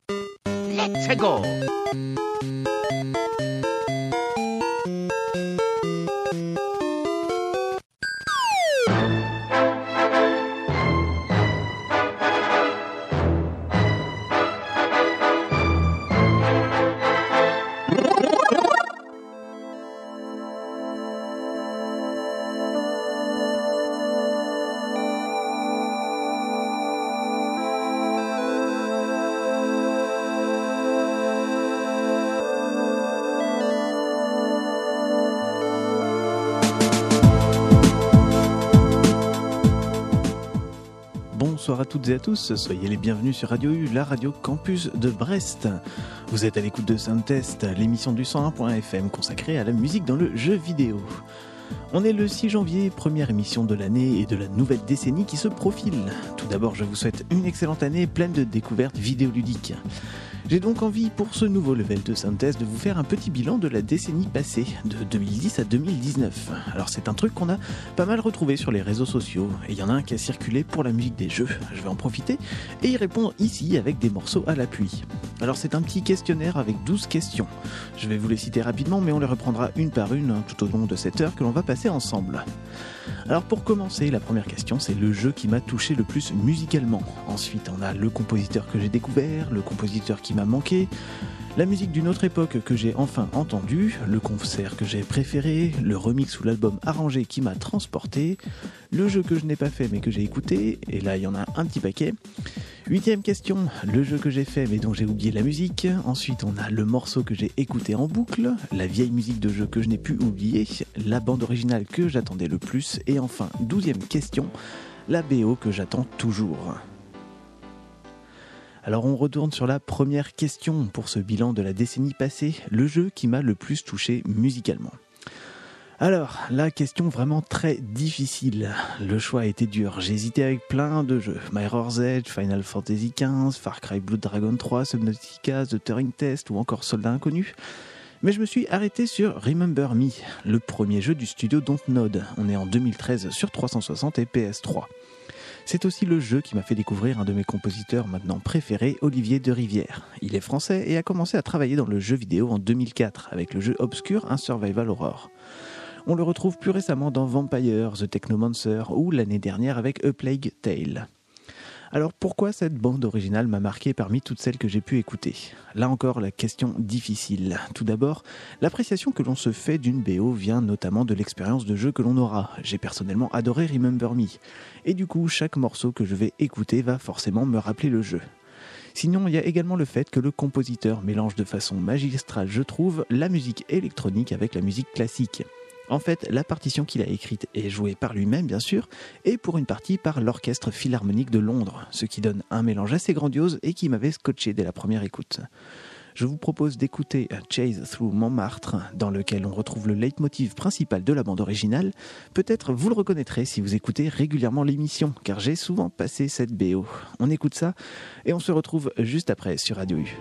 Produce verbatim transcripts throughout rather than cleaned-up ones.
Let's go! Bonsoir à toutes et à tous, soyez les bienvenus sur Radio U, la radio campus de Brest. Vous êtes à l'écoute de Soundtest, l'émission du cent un point F M consacrée à la musique dans le jeu vidéo. On est le six janvier, première émission de l'année et de la nouvelle décennie qui se profile. Tout d'abord, je vous souhaite une excellente année pleine de découvertes vidéoludiques. J'ai donc envie pour ce nouveau level de Soundtest de vous faire un petit bilan de la décennie passée, de deux mille dix à deux mille dix-neuf. Alors c'est un truc qu'on a pas mal retrouvé sur les réseaux sociaux, et il y en a un qui a circulé pour la musique des jeux. Je vais en profiter et y répondre ici avec des morceaux à l'appui. Alors c'est un petit questionnaire avec douze questions. Je vais vous les citer rapidement, mais on les reprendra une par une hein, tout au long de cette heure que l'on va passer ensemble. Alors pour commencer, la première question, c'est le jeu qui m'a touché le plus musicalement. Ensuite, on a le compositeur que j'ai découvert, le compositeur qui m'a manqué, la musique d'une autre époque que j'ai enfin entendue, le concert que j'ai préféré, le remix ou l'album arrangé qui m'a transporté, le jeu que je n'ai pas fait mais que j'ai écouté, et là il y en a un petit paquet. Huitième question, le jeu que j'ai fait mais dont j'ai oublié la musique. Ensuite on a le morceau que j'ai écouté en boucle, la vieille musique de jeu que je n'ai pu oublier, la bande originale que j'attendais le plus, et enfin douzième question, la B O que j'attends toujours. Alors on retourne sur la première question pour ce bilan de la décennie passée, le jeu qui m'a le plus touché musicalement. Alors, la question vraiment très difficile. Le choix a été dur. J'ai hésité avec plein de jeux. Mirror's Edge, Final Fantasy quinze, Far Cry Blood Dragon trois, Subnautica, The Turing Test ou encore Soldat Inconnu. Mais je me suis arrêté sur Remember Me, le premier jeu du studio Dontnod. On est en deux mille treize sur trois cent soixante et P S trois. C'est aussi le jeu qui m'a fait découvrir un de mes compositeurs maintenant préférés, Olivier de Rivière. Il est français et a commencé à travailler dans le jeu vidéo en deux mille quatre avec le jeu obscur Un Survival Horror. On le retrouve plus récemment dans Vampire, The Technomancer ou l'année dernière avec A Plague Tale. Alors pourquoi cette bande originale m'a marqué parmi toutes celles que j'ai pu écouter ? Là encore la question difficile. Tout d'abord, l'appréciation que l'on se fait d'une B O vient notamment de l'expérience de jeu que l'on aura. J'ai personnellement adoré Remember Me. Et du coup, chaque morceau que je vais écouter va forcément me rappeler le jeu. Sinon, il y a également le fait que le compositeur mélange de façon magistrale, je trouve, la musique électronique avec la musique classique. En fait, la partition qu'il a écrite est jouée par lui-même, bien sûr, et pour une partie par l'Orchestre Philharmonique de Londres, ce qui donne un mélange assez grandiose et qui m'avait scotché dès la première écoute. Je vous propose d'écouter Chase Through Montmartre, dans lequel on retrouve le leitmotiv principal de la bande originale. Peut-être vous le reconnaîtrez si vous écoutez régulièrement l'émission, car j'ai souvent passé cette B O. On écoute ça, et on se retrouve juste après sur Radio U.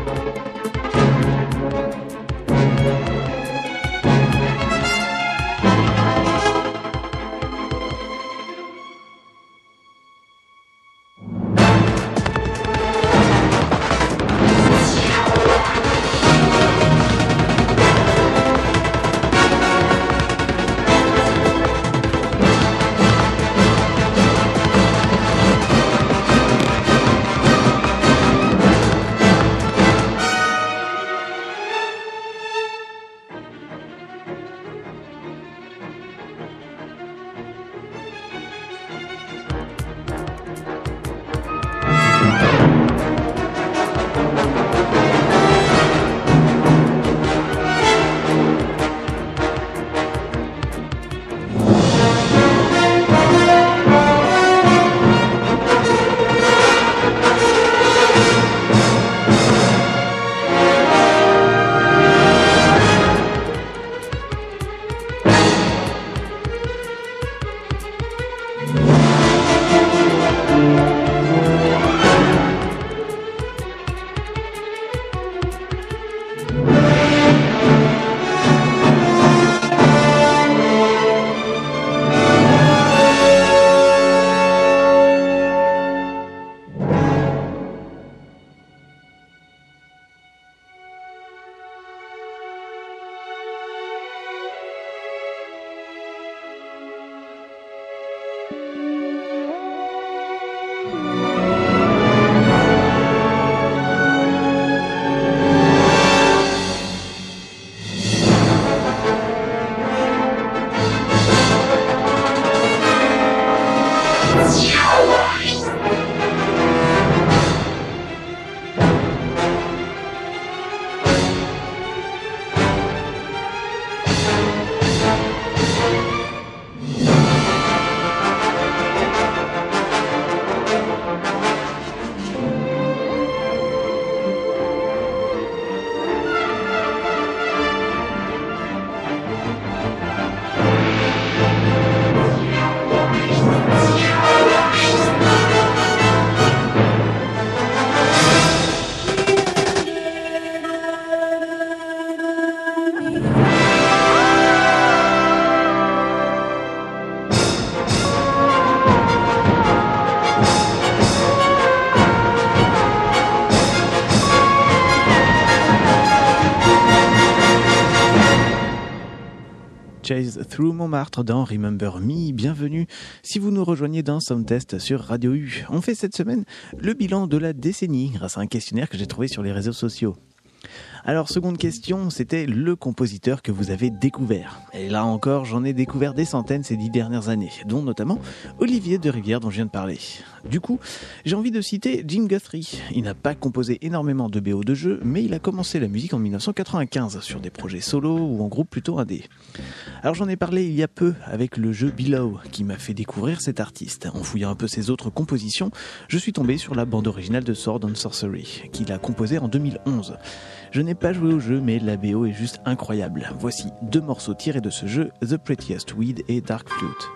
Chase Through Montmartre dans Remember Me. Bienvenue si vous nous rejoignez dans Soundtest sur Radio U. On fait cette semaine le bilan de la décennie grâce à un questionnaire que j'ai trouvé sur les réseaux sociaux. Alors, seconde question, c'était le compositeur que vous avez découvert. Et là encore, j'en ai découvert des centaines ces dix dernières années, dont notamment Olivier de Rivière dont je viens de parler. Du coup, j'ai envie de citer Jim Guthrie. Il n'a pas composé énormément de B O de jeux, mais il a commencé la musique en dix-neuf cent quatre-vingt-quinze sur des projets solo ou en groupe plutôt indé. Alors j'en ai parlé il y a peu avec le jeu Below qui m'a fait découvrir cet artiste. En fouillant un peu ses autres compositions, je suis tombé sur la bande originale de Sword and Sorcery, qu'il a composée en deux mille onze. Je n'ai pas joué au jeu, mais la B O est juste incroyable. Voici deux morceaux tirés de ce jeu, The Prettiest Weed et Dark Flute.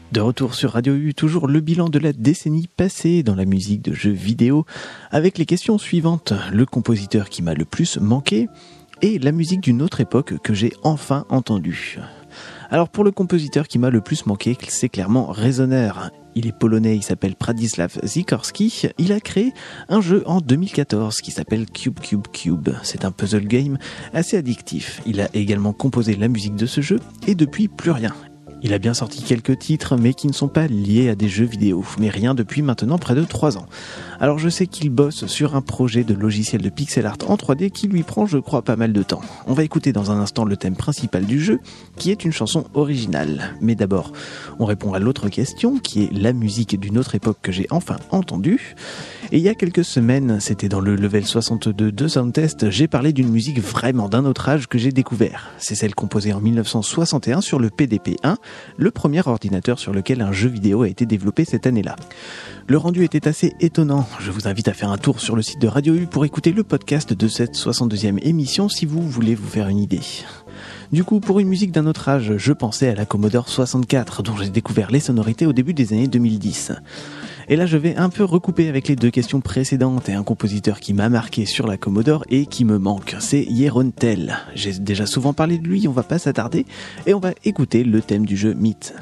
De retour sur Radio U, toujours le bilan de la décennie passée dans la musique de jeux vidéo, avec les questions suivantes. Le compositeur qui m'a le plus manqué et la musique d'une autre époque que j'ai enfin entendue. Alors pour le compositeur qui m'a le plus manqué, c'est clairement Resoner. Il est polonais, il s'appelle Przemysław Sikorski. Il a créé un jeu en deux mille quatorze qui s'appelle Cube Cube Cube. C'est un puzzle game assez addictif. Il a également composé la musique de ce jeu et depuis plus rien. Il a bien sorti quelques titres, mais qui ne sont pas liés à des jeux vidéo, mais rien depuis maintenant près de trois ans. Alors je sais qu'il bosse sur un projet de logiciel de pixel art en trois D qui lui prend, je crois, pas mal de temps. On va écouter dans un instant le thème principal du jeu, qui est une chanson originale. Mais d'abord, on répond à l'autre question, qui est la musique d'une autre époque que j'ai enfin entendue. Et il y a quelques semaines, c'était dans le level soixante-deux de Soundtest, j'ai parlé d'une musique vraiment d'un autre âge que j'ai découvert. C'est celle composée en dix-neuf cent soixante et un sur le P D P un, le premier ordinateur sur lequel un jeu vidéo a été développé cette année-là. Le rendu était assez étonnant. Je vous invite à faire un tour sur le site de Radio U pour écouter le podcast de cette soixante-deuxième émission si vous voulez vous faire une idée. Du coup, pour une musique d'un autre âge, je pensais à la Commodore soixante-quatre, dont j'ai découvert les sonorités au début des années deux mille dix. Et là, je vais un peu recouper avec les deux questions précédentes et un compositeur qui m'a marqué sur la Commodore et qui me manque, c'est Jeroen Tel. J'ai déjà souvent parlé de lui, on va pas s'attarder, et on va écouter le thème du jeu Myth.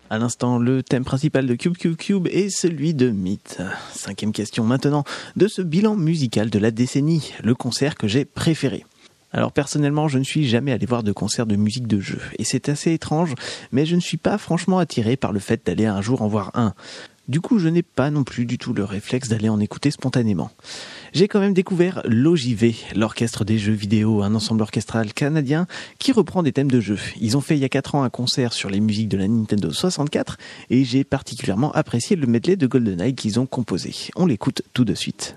À l'instant, le thème principal de Cube Cube Cube est celui de Myth. Cinquième question maintenant de ce bilan musical de la décennie, le concert que j'ai préféré. Alors personnellement, je ne suis jamais allé voir de concert de musique de jeu, et c'est assez étrange, mais je ne suis pas franchement attiré par le fait d'aller un jour en voir un. Du coup, je n'ai pas non plus du tout le réflexe d'aller en écouter spontanément. J'ai quand même découvert l'O J V, l'orchestre des jeux vidéo, un ensemble orchestral canadien qui reprend des thèmes de jeux. Ils ont fait il y a quatre ans un concert sur les musiques de la Nintendo soixante-quatre et j'ai particulièrement apprécié le medley de GoldenEye qu'ils ont composé. On l'écoute tout de suite.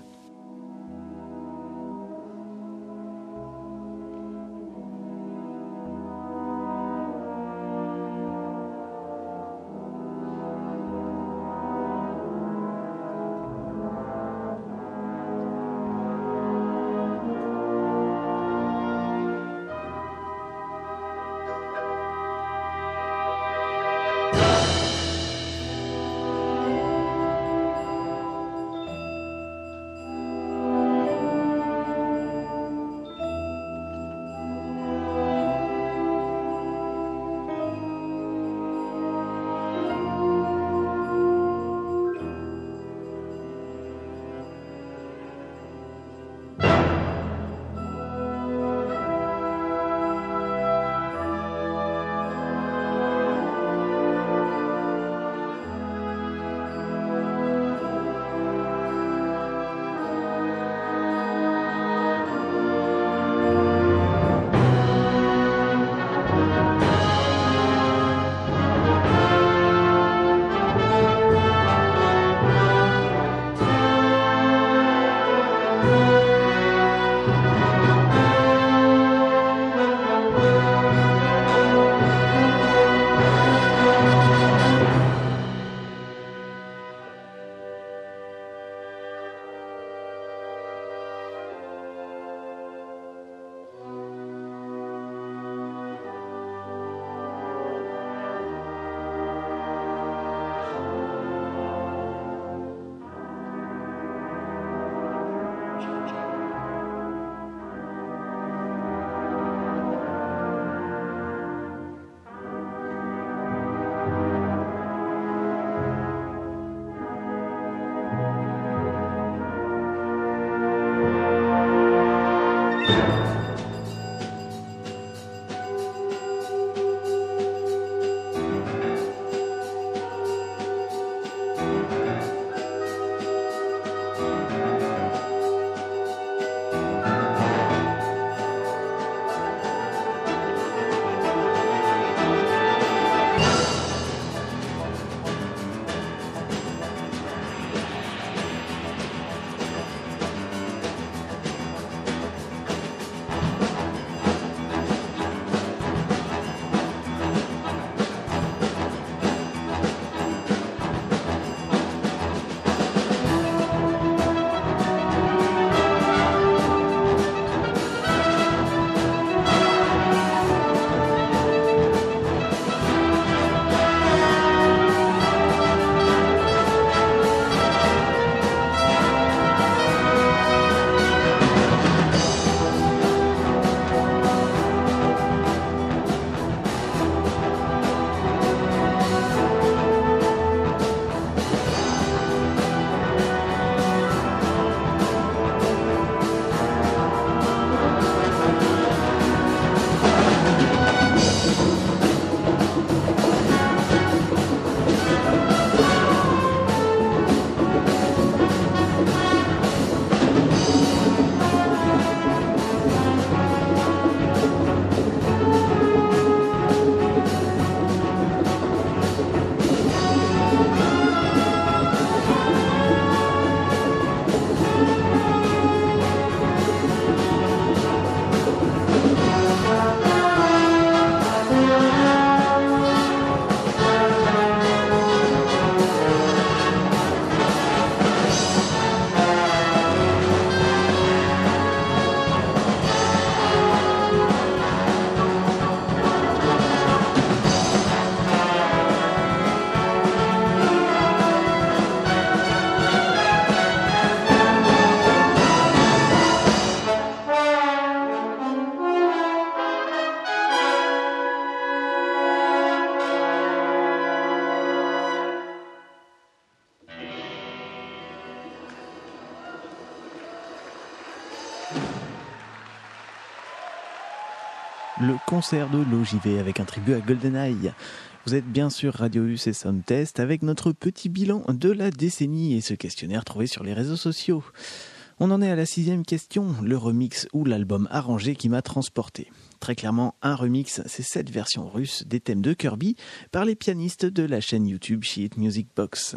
le concert de l'O J V avec un tribut à GoldenEye. Vous êtes bien sûr Radio U, c'est Sound Test avec notre petit bilan de la décennie et ce questionnaire trouvé sur les réseaux sociaux. On en est à la sixième question, le remix ou l'album arrangé qui m'a transporté. Très clairement, un remix, c'est cette version russe des thèmes de Kirby par les pianistes de la chaîne YouTube Sheet Music Box.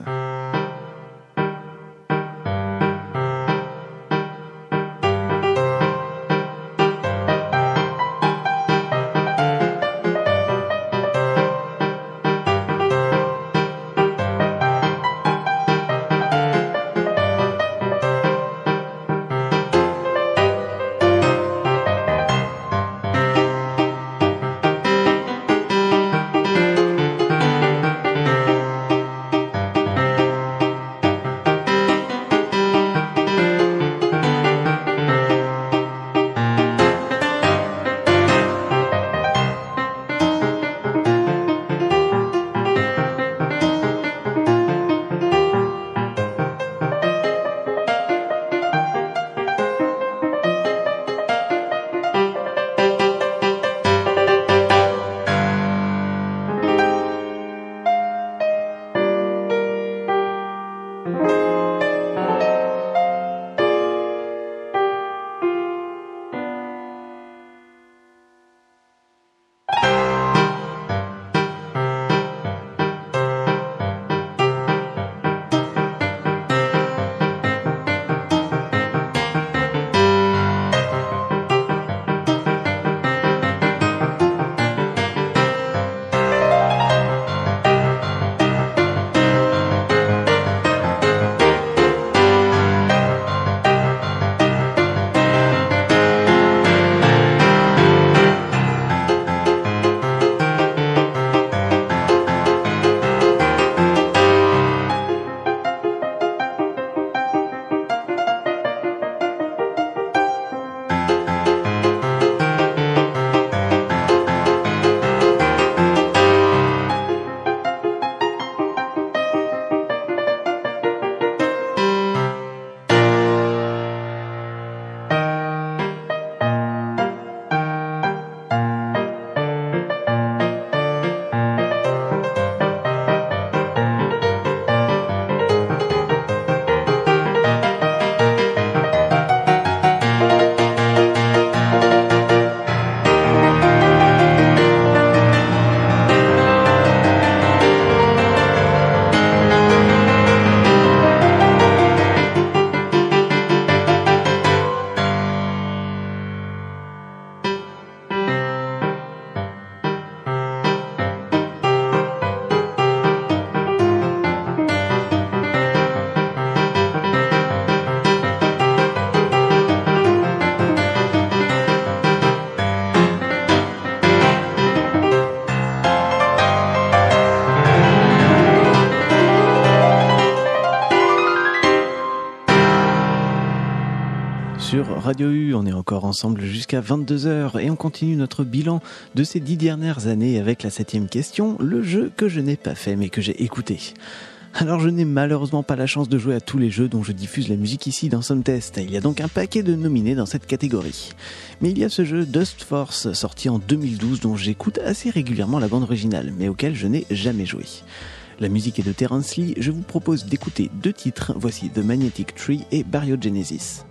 Sur Radio U, on est encore ensemble jusqu'à vingt-deux heures et on continue notre bilan de ces dix dernières années avec la septième question, le jeu que je n'ai pas fait mais que j'ai écouté. Alors je n'ai malheureusement pas la chance de jouer à tous les jeux dont je diffuse la musique ici dans Sound Test. Il y a donc un paquet de nominés dans cette catégorie. Mais il y a ce jeu Dust Force sorti en deux mille douze dont j'écoute assez régulièrement la bande originale mais auquel je n'ai jamais joué. La musique est de Terence Lee, je vous propose d'écouter deux titres, voici The Magnetic Tree et Baryogenesis.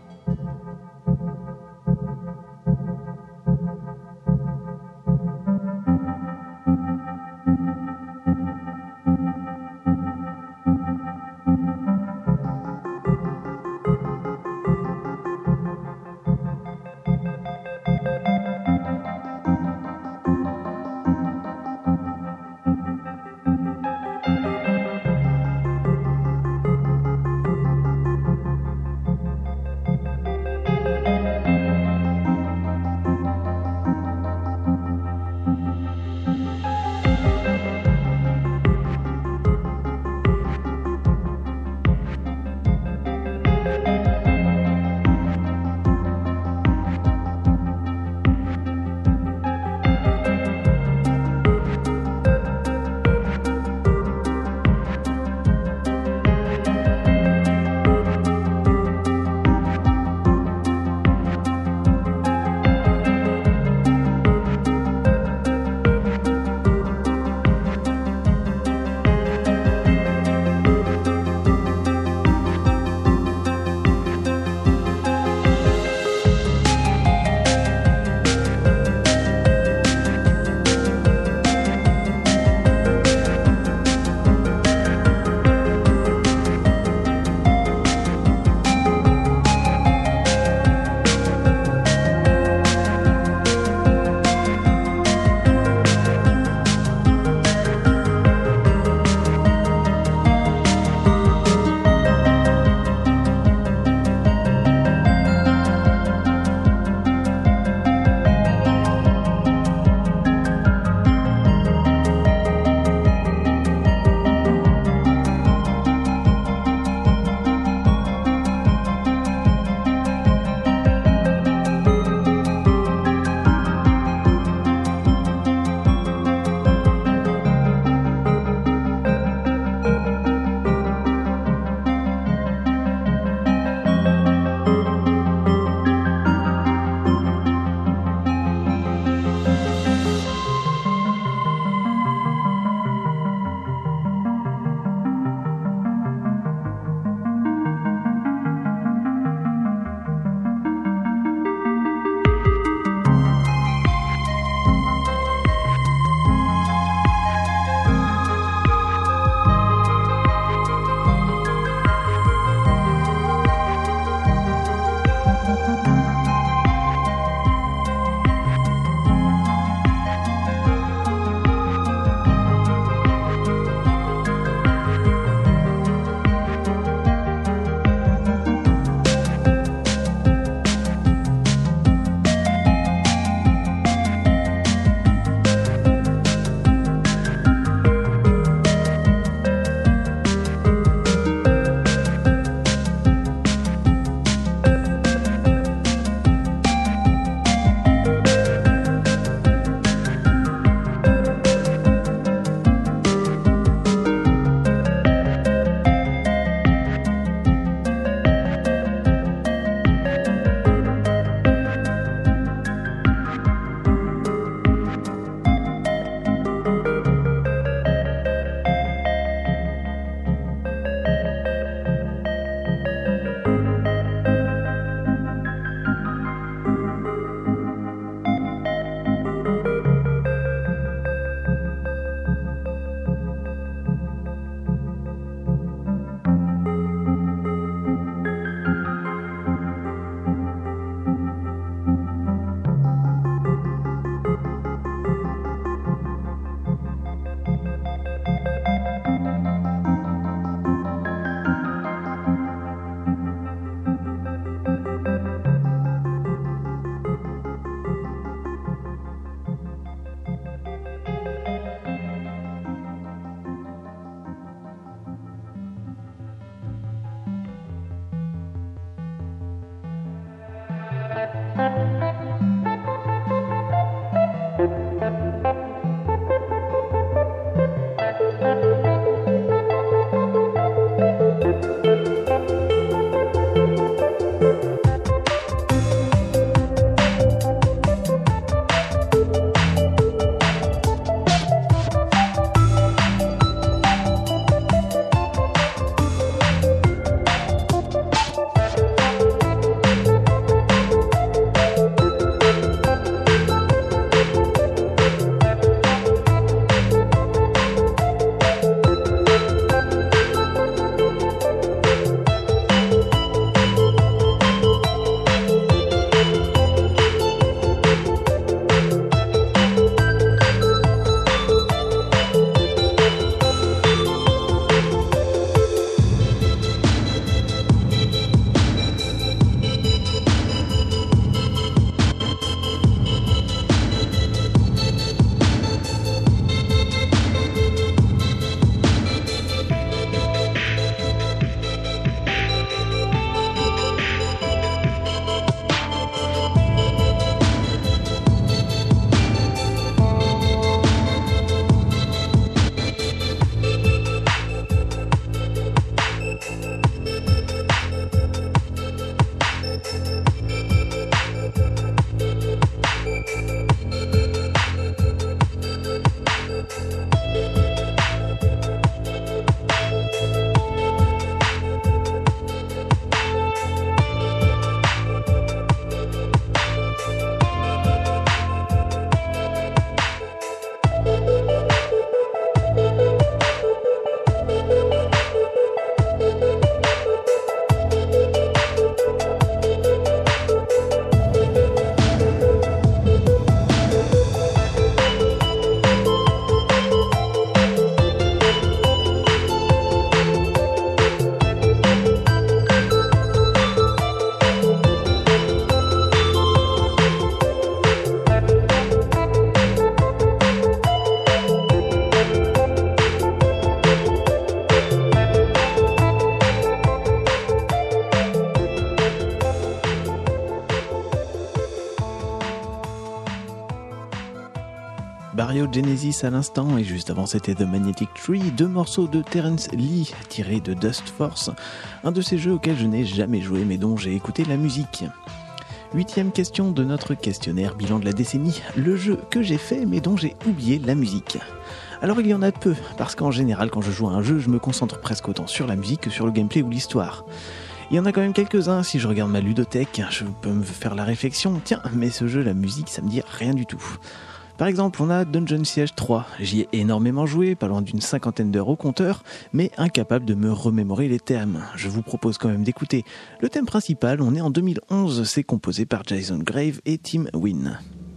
Barrio Genesis à l'instant, et juste avant c'était The Magnetic Tree, deux morceaux de Terence Lee tirés de Dust Force, un de ces jeux auxquels je n'ai jamais joué mais dont j'ai écouté la musique. Huitième question de notre questionnaire bilan de la décennie, le jeu que j'ai fait mais dont j'ai oublié la musique. Alors il y en a peu, parce qu'en général quand je joue à un jeu, je me concentre presque autant sur la musique que sur le gameplay ou l'histoire. Il y en a quand même quelques-uns, si je regarde ma ludothèque, je peux me faire la réflexion, tiens, mais ce jeu, la musique, ça me dit rien du tout. Par exemple, on a Dungeon Siege trois. J'y ai énormément joué, pas loin d'une cinquantaine d'heures au compteur, mais incapable de me remémorer les thèmes. Je vous propose quand même d'écouter le thème principal. On est en deux mille onze, c'est composé par Jason Grave et Tim Wynn.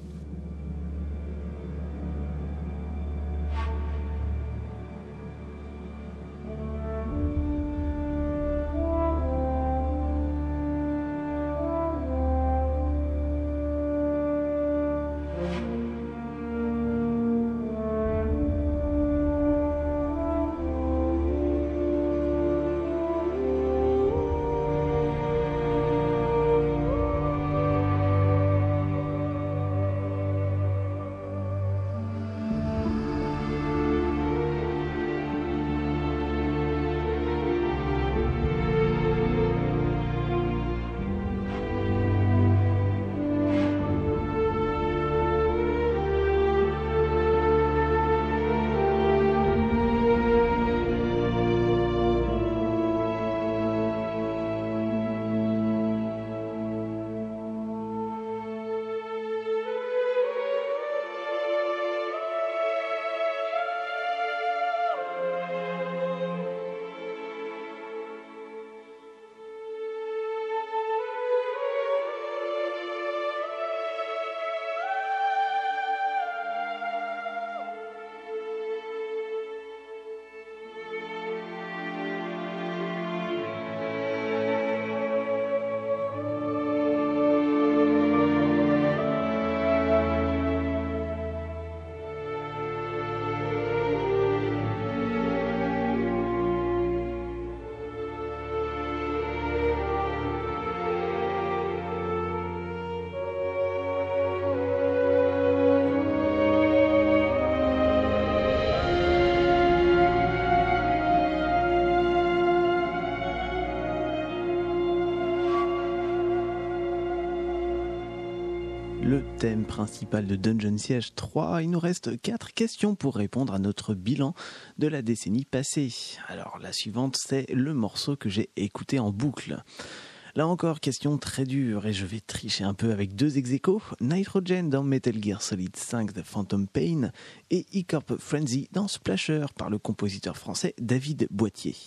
Le thème principal de Dungeon Siege trois, il nous reste quatre questions pour répondre à notre bilan de la décennie passée. Alors la suivante, c'est le morceau que j'ai écouté en boucle. Là encore, question très dure et je vais tricher un peu avec deux ex-aequo, Nitrogen dans Metal Gear Solid cinq The Phantom Pain et E-Corp Frenzy dans Splasher par le compositeur français David Boitier.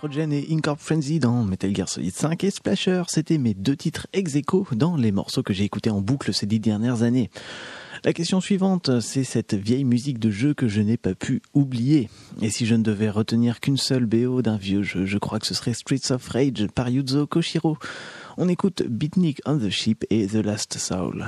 Nitrogen et Incorp Frenzy dans Metal Gear Solid cinq et Splasher, c'était mes deux titres ex aequo dans les morceaux que j'ai écoutés en boucle ces dix dernières années. La question suivante, c'est cette vieille musique de jeu que je n'ai pas pu oublier. Et si je ne devais retenir qu'une seule B O d'un vieux jeu, je crois que ce serait Streets of Rage par Yuzo Koshiro. On écoute Beatnik on the Ship et The Last Soul.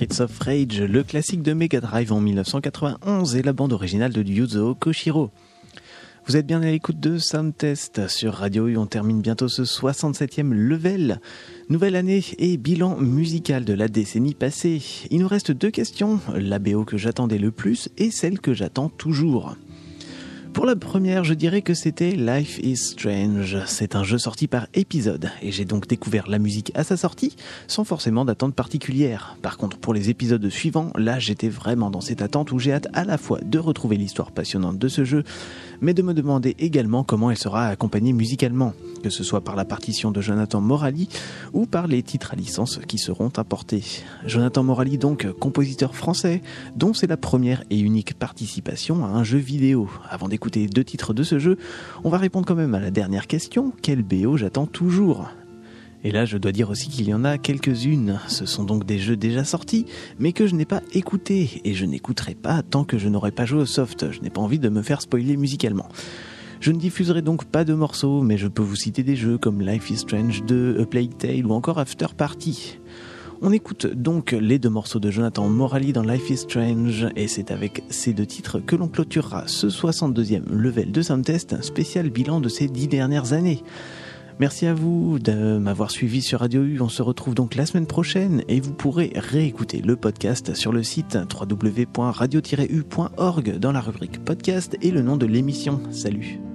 Streets of Rage, le classique de Mega Drive en dix-neuf cent quatre-vingt-onze et la bande originale de Yuzo Koshiro. Vous êtes bien à l'écoute de Sound Test sur Radio U, on termine bientôt ce soixante-septième level. Nouvelle année et bilan musical de la décennie passée. Il nous reste deux questions, la B O que j'attendais le plus et celle que j'attends toujours. Pour la première, je dirais que c'était Life is Strange. C'est un jeu sorti par épisode et j'ai donc découvert la musique à sa sortie sans forcément d'attente particulière. Par contre, pour les épisodes suivants, là j'étais vraiment dans cette attente où j'ai hâte à la fois de retrouver l'histoire passionnante de ce jeu, mais de me demander également comment elle sera accompagnée musicalement, que ce soit par la partition de Jonathan Morali ou par les titres à licence qui seront importés. Jonathan Morali donc, compositeur français, dont c'est la première et unique participation à un jeu vidéo. Avant d'écouter deux titres de ce jeu, on va répondre quand même à la dernière question, quel B O j'attends toujours ? Et là, je dois dire aussi qu'il y en a quelques-unes. Ce sont donc des jeux déjà sortis, mais que je n'ai pas écoutés, et je n'écouterai pas tant que je n'aurai pas joué au soft. Je n'ai pas envie de me faire spoiler musicalement. Je ne diffuserai donc pas de morceaux, mais je peux vous citer des jeux comme Life is Strange deux, A Plague Tale ou encore After Party. On écoute donc les deux morceaux de Jonathan Morali dans Life is Strange, et c'est avec ces deux titres que l'on clôturera ce soixante-deuxième level de Soundtest, un spécial bilan de ces dix dernières années. Merci à vous de m'avoir suivi sur Radio U, on se retrouve donc la semaine prochaine et vous pourrez réécouter le podcast sur le site w w w point radio tiret u point org dans la rubrique podcast et le nom de l'émission. Salut!